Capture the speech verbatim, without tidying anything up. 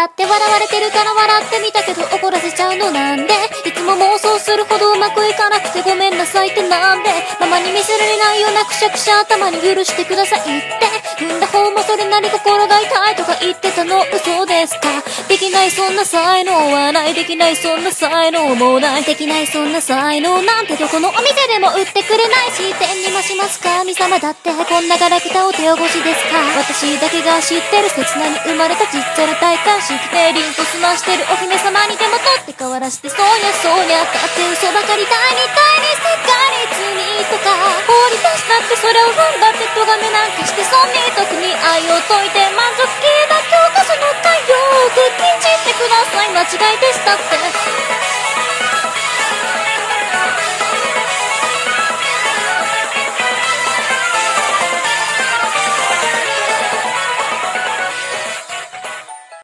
だって笑われてるから笑ってみたけど怒らせちゃうのなんで、いつも妄想するほどうまくいかなくてごめんなさいってなんで、ママに見せられないようなくしゃくしゃ頭に許してくださいって、踏んだ方もそれなり心が痛いとか言ってたの嘘ですか。できないそんな才能はない、できないそんな才能もない、できないそんな才能なんてどこのお店でも売ってくれないし、天に増します神様だってこんなガラクタお手汚しですか。私だけが知ってる刹那に生まれたちっちゃな体感式で凛と済ましてるお姫様にでも取って代わらしてそうにゃそうにゃ、だって嘘ばかり第二第二世界に罪とか放り出したってそれを踏んだって咎めなんかしてそんに特に愛を解いて満足系だ教科書の太陽で禁じてください間違いでしたって。